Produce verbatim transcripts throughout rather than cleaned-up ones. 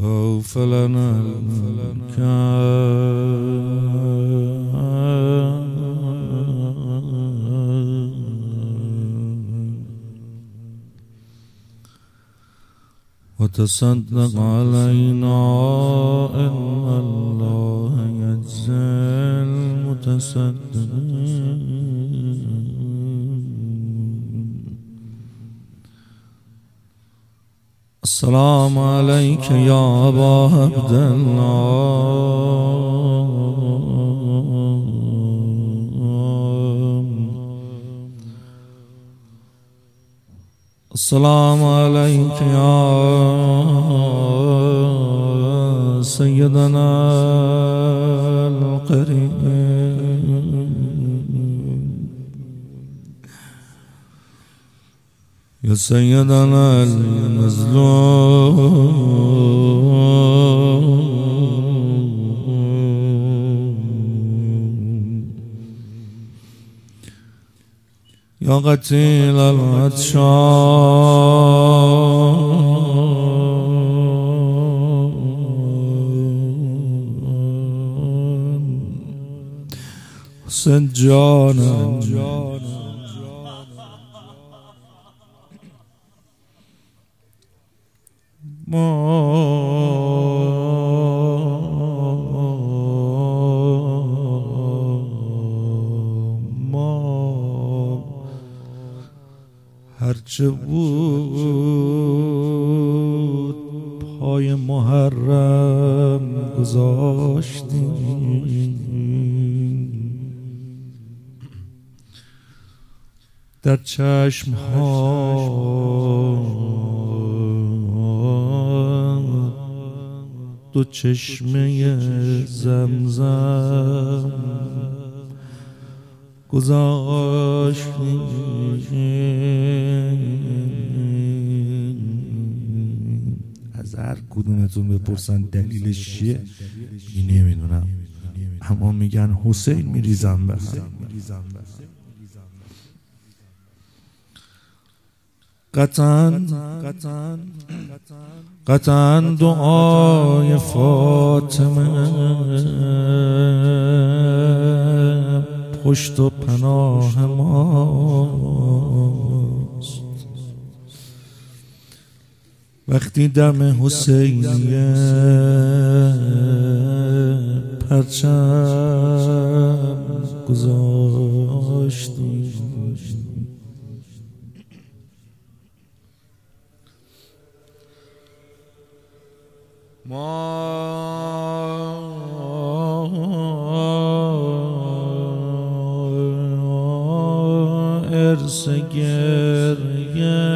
فلنا وتصدق علينا إن الله يجزي المتصدقين. السلام عليك يا أبا عبد الله. السلام عليك يا سيدنا القريب. يا سيدنا المظلوم. يا قتيل العطشان سجانا ما ما هرچه بود پای محرم گذاشتیم، در چشم ها دو چشمه زمزم گذاشتیم. از هر کدومتون بپرسن دلیلش چیه این نمیدونم، اما میگن حسین میریزم به هم. قطعاً قطعاً دعای فاطمه پشت و پناه ماست. وقتی دم حسینیه پرچم گذاشتیم. ما ارث گریه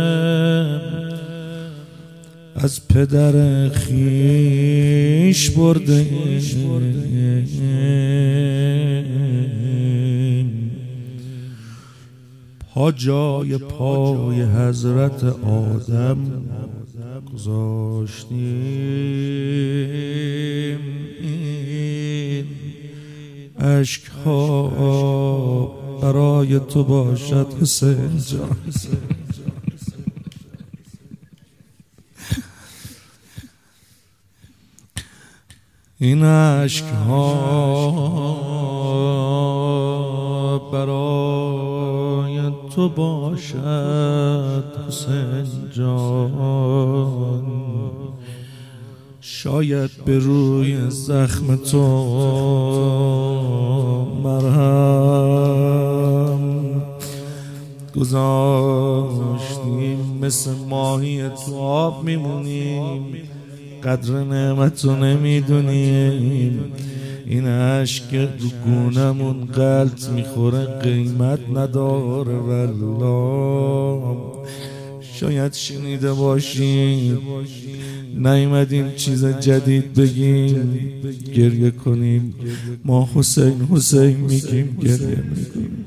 از پدر خویش برده ایم، پا جای پای حضرت آدم گذاشتیم. این اشک ها برای تو باشد حسین جان. این اشک ها برای تو باشد حسین جان. شاید به روی زخم تو مرهم گذاشتیم، مثل ماهی تو آب میمونیم، قدر نعمت رو نمیدونیم. این اشک رو گونمون غلط میخوره، قیمت نداره والله. شاید شنیده باشیم نیومدیم چیز جدید بگیم، گریه کنیم. ما حسین حسین میگیم، گریه میکنیم.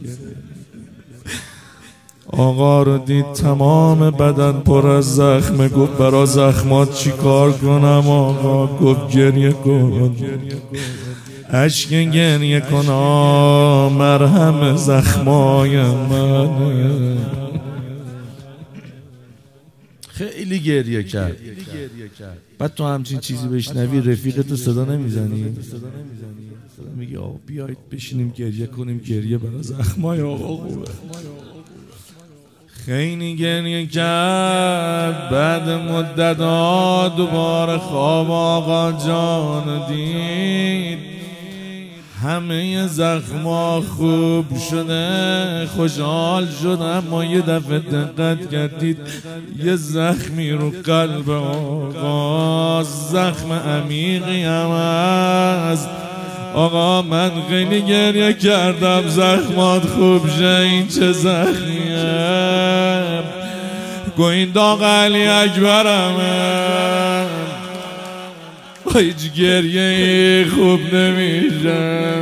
آقا رو دید تمام بدن پر از زخمه، گفت برا زخمات چی کار کنم آقا؟ گفت گریه کن، اشک گریه کن، مرهم زخمای من. خیلی گریه کرد. بعد تو همچین چیزی بشنوی رفیقتو صدا نمیزنی؟ میگی آقا بیایید بشینیم گریه کنیم، گریه برای زخمای آقا خوبه. خیلی گریه کرد، بعد مدت ها دوباره خواب آقا جان دید، همه زخما خوب شده، خوشحال شد. اما یه دفعه دقت کردید یه زخمی رو قلب آقا، زخم عمیقی هم هست. آقا من خیلی گریه کردم زخمات خوب شه، این چه زخمیه؟ گو این داغ علی اکبرمه، با هیچ گریه خوب نمیشه.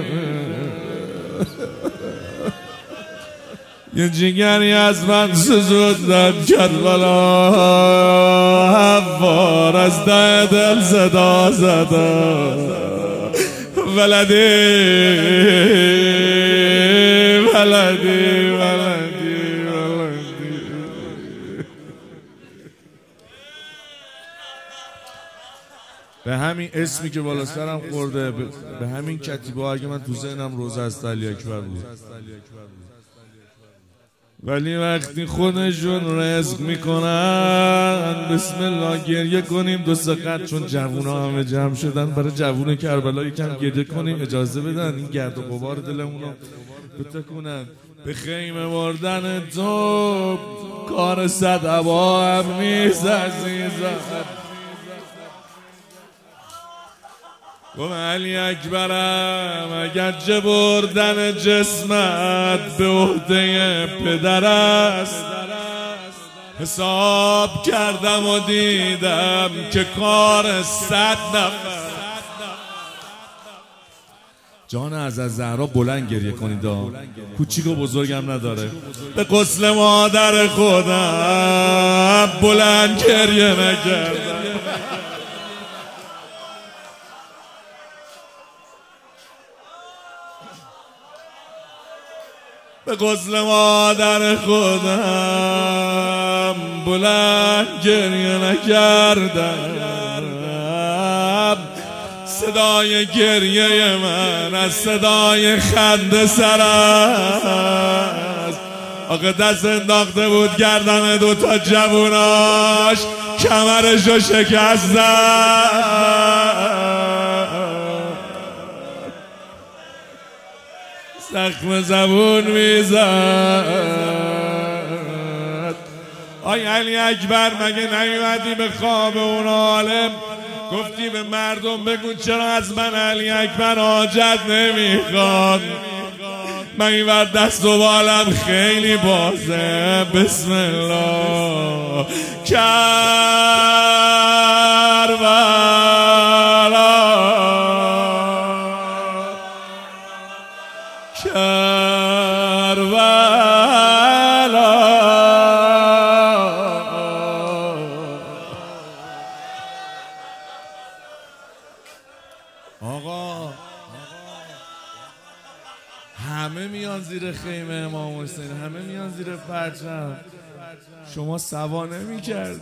یه جگری از من سزودن کربلا، حوار از ده دل صدا زدن، ولدی ولدی ولدی ولدی. به همین اسمی که بالا سرم خورده، به همین کتیبه ها، اگه من تو ذهنم روزه است علی اکبر بود، ولی وقتی خودشون رزق میکنن بسم الله گریه کنیم دو سه، چون جوونا همه جمع شدن برای جوون کربلا یکم گریه کنیم، اجازه بدن این گرد و غبار دلمون رو بتکونن. به خیمه بردن تو کار صد عبا هم نیست عزیزم. گم علی اکبرم اگرچه بردن جسمت به عهده پدر است، حساب کردم و دیدم که کار صد نفر. جان از از زهرا بلند گریه کنید، کوچیک و بزرگم نداره. به غسل مادر خودم بلند گریه نکردم. به غسل مادر خودم بلند گریه نکردم. صدای گریه من از صدای خنده سر است. آقا دست انداخته بود گردن دوتا جووناش، کمرشو شکستن، زخم زبون میزد. آی علی اکبر مگه نیومدی به خواب اون عالم گفتی به مردم بگو چرا از من علی اکبر حاجت نمیخواد؟ من اینور دست و بالم خیلی بازه. بسم الله کربلا کربلا. آقا همه میان زیر خیمه امام حسین، همه میان زیر پرچم، شما سوا نمی کردی؟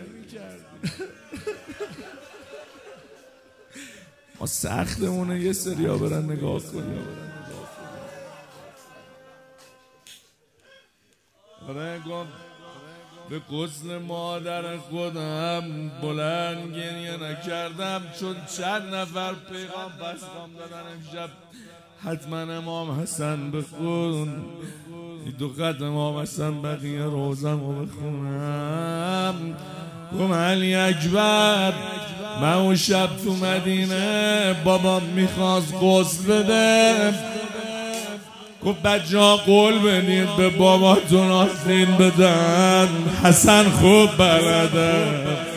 ما سختمونه یه سریا برن نگاه کنیم. آره گفت به غسل مادر خودم بلند گریه نکردم، چون چند نفر پیغام بستام دادن امشب حتما امام حسن بخون، دو قد امام حسن بقیه روزم رو بخونم. گم علی اکبر من اون شب تو مدینه بابام میخواست غسل بده، گفت بچه ها قول بدید به باباتون آستین بدن، حسن خوب بلده.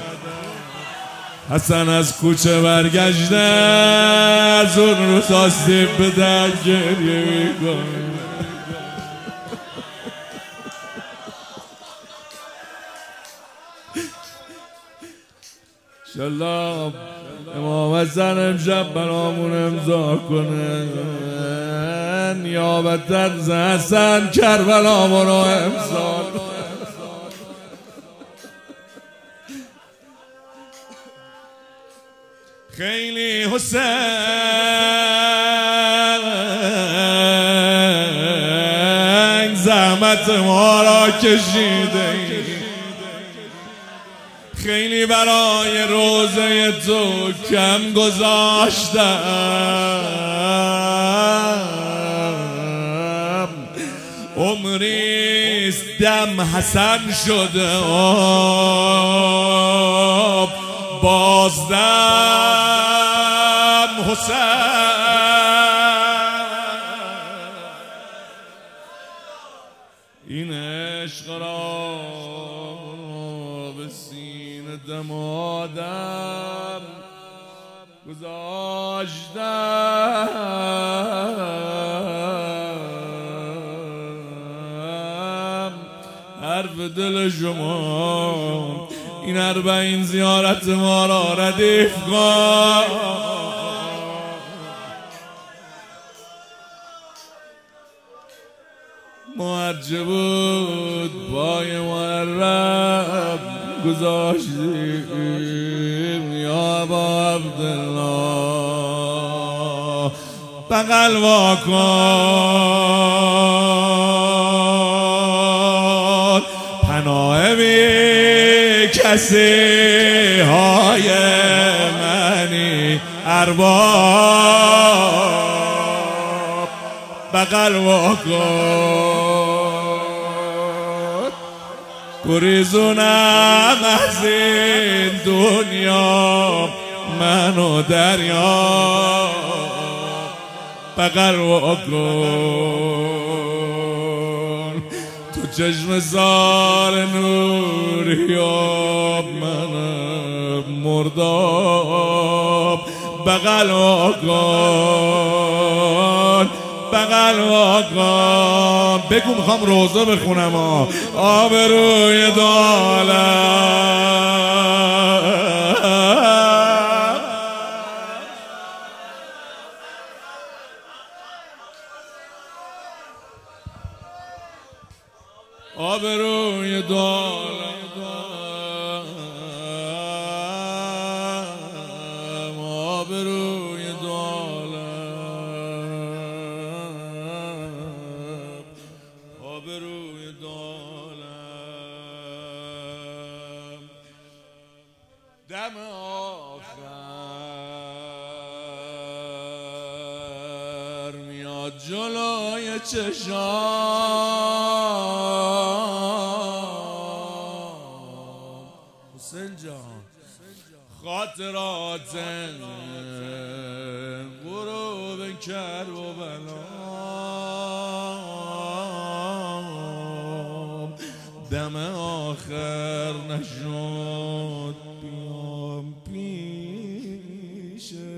حسن از کوچه برگشته از اون روز آستین بدن گریه میکنه. انشالله امام حسن امشب برامون امضا کنه، نیابتاً ز حسن کربلامون رو امضا کنه. خیلی حسین زحمت ما را کشیده، خیلی برای روزه تو کم گذاشتم، عمریست دم حسن شده آب بازدم حسین. این عشق را به سینه دم آدم گذاشتم، حرف دل شما این اربعین زیارت ما را ردیف کن. مرجع بود پای محرم گذاشتیم یا ابا عبدالله، بغل واکن پناه بی کسی های منی ارباب، بغل واکن گریزونم از این دنیا من و دریا، بغل واکن تو چشم زار نوریاب منم مرداب، بغل واکن بغل واکن. بگو میخوام روزه بخونم ها آبروی دالم، آبروی دالم، آبروی دالم، آبروی دالم. دم آخر میاد جلوی چشام، حسین جان خاطرات غروب کربلا، دم آخر نشد بیام پیشه،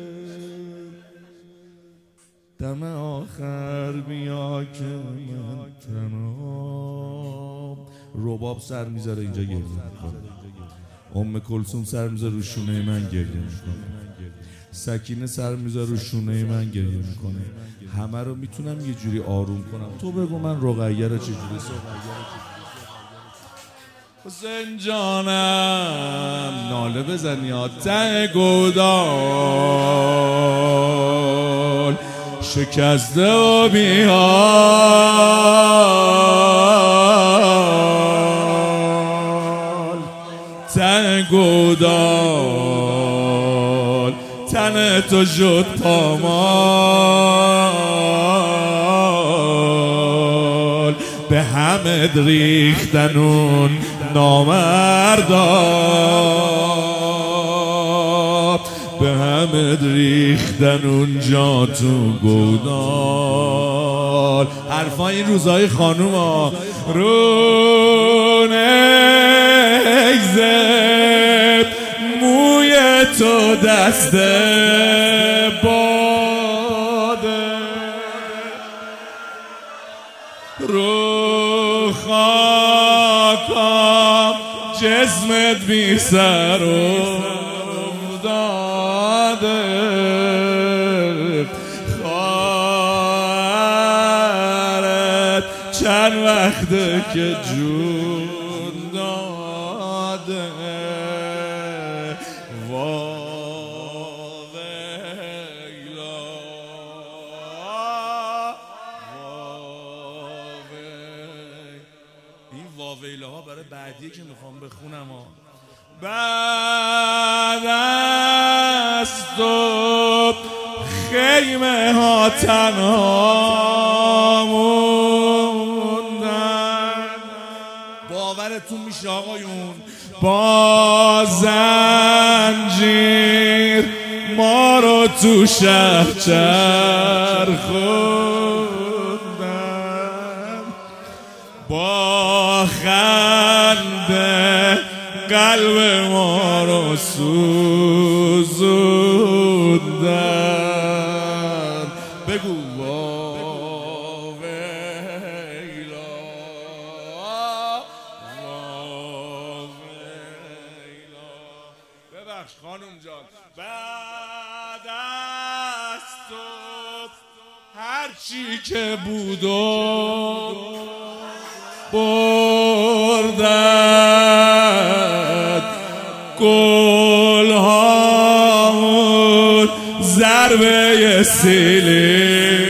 دم آخر بیا که من تنها. رباب سر میذاره اینجا گریه میکنه، ام کلثوم سر میذاره رو شونه من گریه میکنه، سکینه سر میذاره رو شونه من گریه میکنه. همه رو میتونم یه جوری آروم کنم. تو بگو من رقیه رو چجوری حسین جانم ناله بزن یا ته گودال شکسته و بیحال، ته گودال تن تو شد پامال، به همه ریختن اون نامردا، به همه ریختن اونجا تو گودال. حرفای این روزای خانوم ها رو نگذب موی تو دست باده، رو خاکم جسمت بی سر افتاده، خواهرت چند وقته که جون داده، وای بعدیه که میخوام بخونم ها. بعد از تو خیمه ها تنها موندن. باورتون میشه آقایون با زنجیر ما رو تو شهر چرخوندن، با خنده قلب ما رو سوزوندن. بگو وا ویلا وا ویلا. ببخش خانم جان. بعد از تو هرچی که بود و بردن، گل هامون ضربه سیلی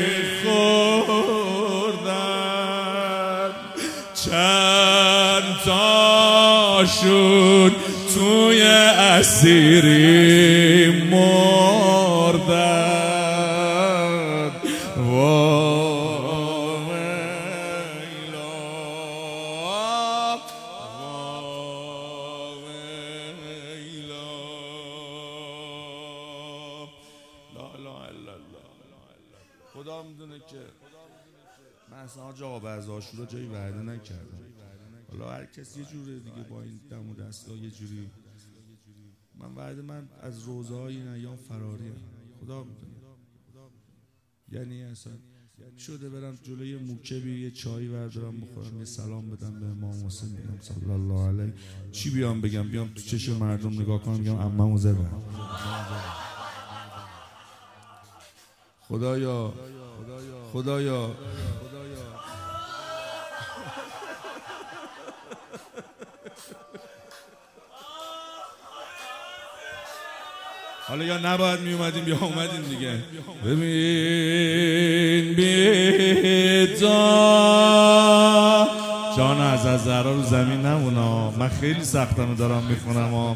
خوردن، چند تاشون توی اسیری مردن. وا ویلا وا ویلا. لا اله الا الله. خدا میدونه که من اصلا حاج آقا بعض عاشورا جایی وعده نکردم. حالا هر کسی یه جوره دیگه با این دم و دستا یه جوری. من وعده من از روزه های این ایام فراریم. خدا میدونه. یعنی اصلا شده برم جلوی موکبی یه چایی بردارم بخورم، یه سلام بدم به امام حسین بگم صلی الله علیه. چی بیام بگم؟ بیام تو چشم مردم نگاه کنم بگم عممو زدم. خدایا خدایا حالا یا نباید می اومدیم یا اومدیم دیگه. ببین بیتا جان از از زهرا رو زمین نمونا. من خیلی سختمه دارم میخونم.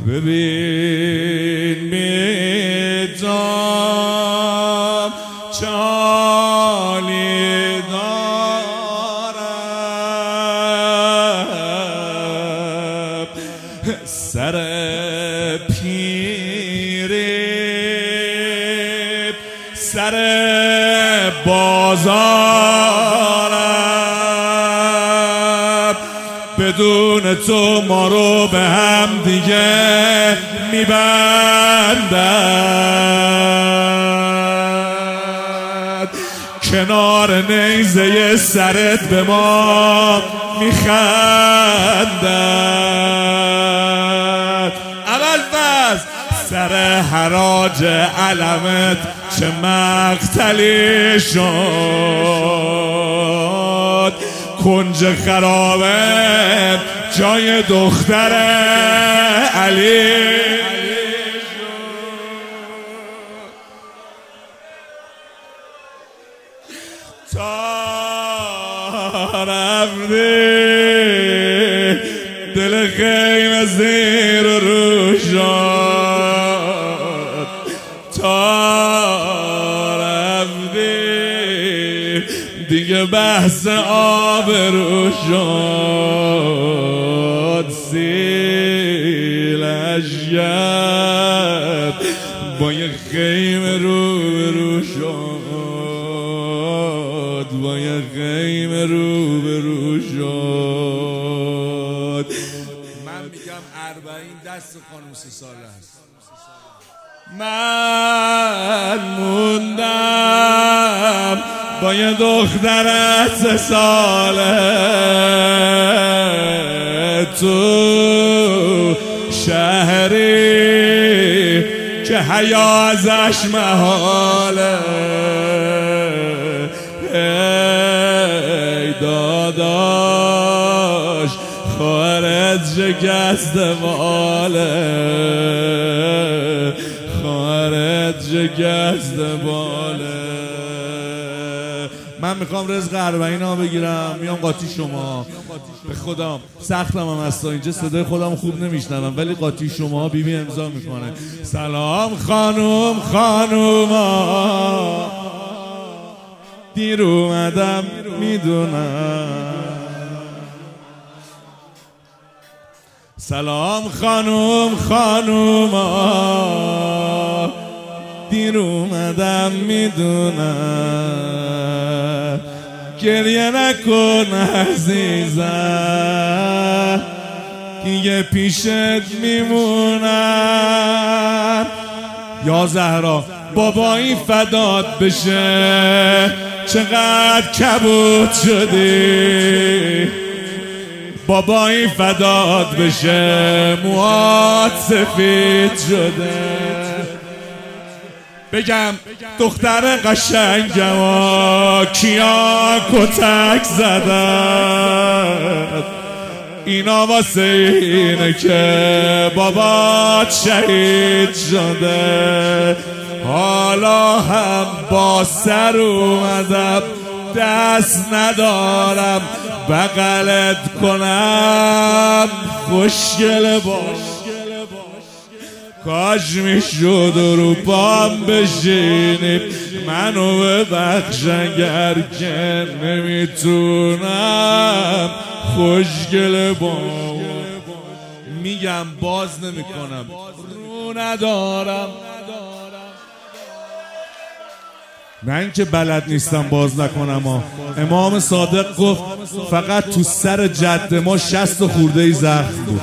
ببین بیتا چالی دارم سر سر بازارم، بدون تو ما رو به هم دیگه میبندد. کنار نیزه سرت به ما میخندد. اول فصل سر حراج علمت چه مقتلی شد، کنج خرابه جای دختر علی تا رفتی دل خیمه زیر رو شد، تا رفتی دیگه بحث آبرو شد، سیلش کرد با یه خیمه رو برو شد، با یه خیمه رو برو شد. من میگم اربعین دست خانم سه ساله هست. من موندم با یه دختر سه ساله تو شهری که حیا ازش محاله. ای داداش خواهرت شکست باله، خواهرت شکست باله. من من میخوام رزق اربعین ها بگیرم، میام قاطی شما. به خدا سختم هم هستا، اینجا صدای خودم خوب نمیشنوم، ولی قاطی شما بیبی امضا میکنه. سلام خانوم خانوما، دیر اومدم میدونم. سلام خانوم خانوما، دیر اومدم میدونم. گریه نکن عزیزم، دیگه پیشت میمونم. یا زهرا بابایی فدات بشه، چقدر کبود شدی. بابایی فدات بشه، موهات سفید شده. بگم دختر قشنگم و کیا کتک زدن، اینا واسه اینه که بابات شهید شده. حالا هم با سر اومدم، دست ندارم بغلت کنم. خوشگل باش، کاش میشد رو پام بشینیم. منو ببخش اگر که نمیتونم. خوشگل باش، میگم باز نمیکنم، رو ندارم. نه اینکه بلد نیستم باز نکنم ها. امام صادق گفت فقط تو سر جد ما شصت خورده ای زخم بود.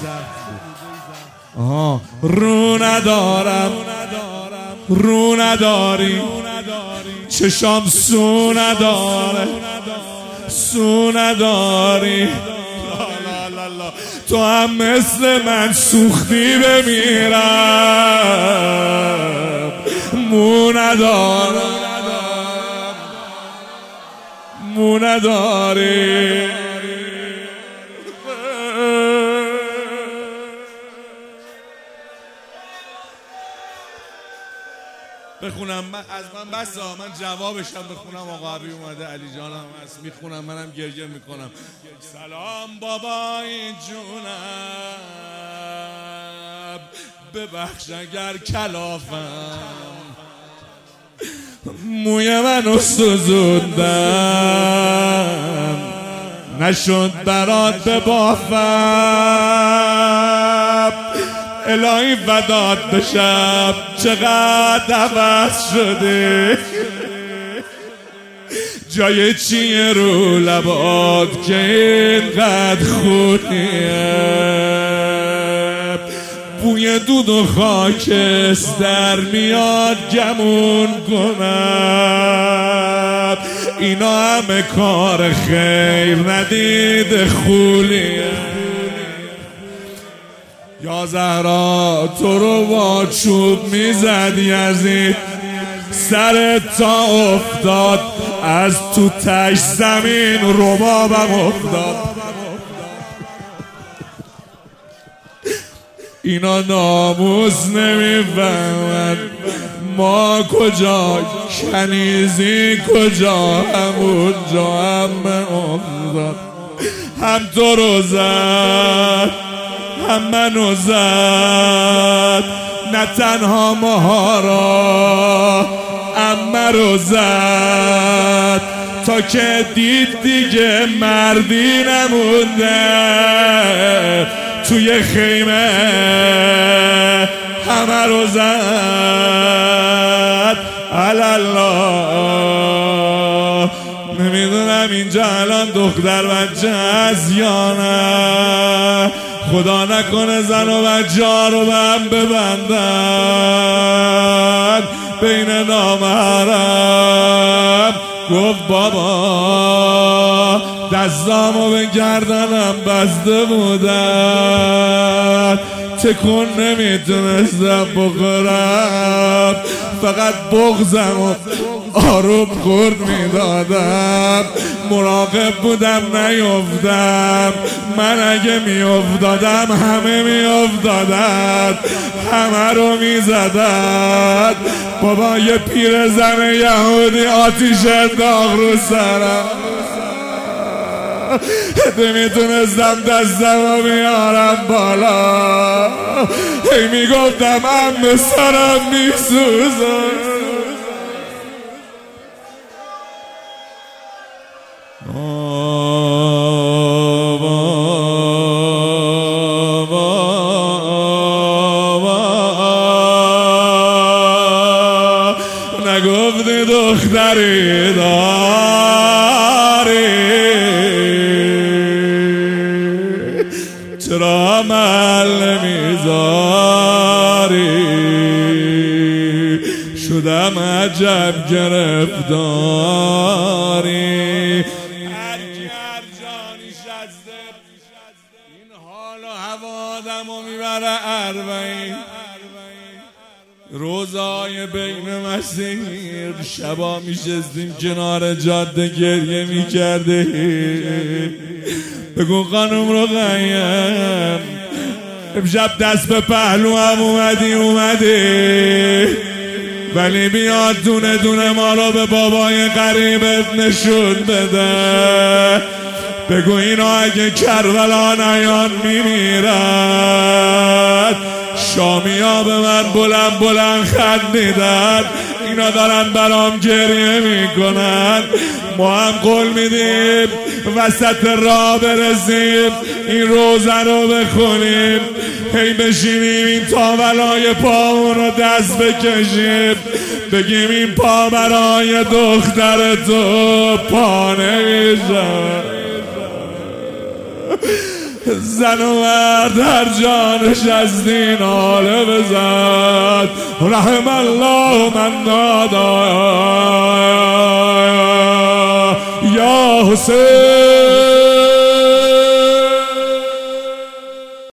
آها، رو ندارم، رو نداری، چشام سو نداره، سو نداری. تو هم مثل من سوختی بمیرم. مو ندارم، مو نداری. بخونم من از من بس ها، من جوابشم بخونم. آقا عبی اومده، علی جانم هست، میخونم، منم گریه میکنم. سلام بابای جونم، ببخش اگر کلافم، موی منو سوزوندم، نشد برات ببافم. الهی فدات بشم، چقدر عوض شده. جای چیه رو لبات که اینقدر خونیه؟ بوی دود و خاکستر میاد گمون کنم. اینا همه کار خیر ندید خولیه. یا زهرا تو رو با چوب میزد یزید، سرت تا افتاد از تو تش زمین ربابم افتاد. اینا ناموس نمیفهمن ما کجا، کنیزی کجا، همون جا هم افتاد. هم تو رو زد، هم منو زد، نه تنها ماها را اما رو زد. تا که دید دیگه مردی نمونده، توی خیمه همه رو زد. الله، نمیدونم اینجا الان دختر بچه هست یا نه. خدا نکنه زن و بچه ها رو به هم ببندن بین نامحرم. گفت بابا دستامو به گردنم بسته بودن، تکون نمیتونستم بخورم، فقط بغضم آروم خورد میدادم، مراقب بودم نیفتم. من اگه میافتادم همه میافتادن، همه رو میزدن. بابا یه پیرزن یهودی آتیش انداخت رو سرم، نمیتونستم دستم رو بیارم بالا، هی میگفتم ام سرم میسوزه. نگفتی دختری داری، چرا عمل نمیذاری؟ شدم عجب گرفتاری. این حال و هوا آدمو میبره اربعین، روزای بین مسیر شبا میشستیم کنار جاده گریه میکردیم. بگو خانم رقیه امشب دست به پهلو هم اومدی اومدی، ولی بیاد دونه دونه ما رو به بابای غریبت نشون بده. بگو اینا اگه کربلا نیان میمیرد. شامی ها به من بلند بلند خندیدن، اینا دارن برام گریه میکنن. ما هم قول میدیم وسط راه برسیم این روزه رو بخونیم، هی بشینیم این تاولای پامون رو دست بکشیم، بگیم این پا برای دختر تو پا نمیشه. زن و مرد هر جانش از دین حاله بزد. رحم الله من نادا یا حسین.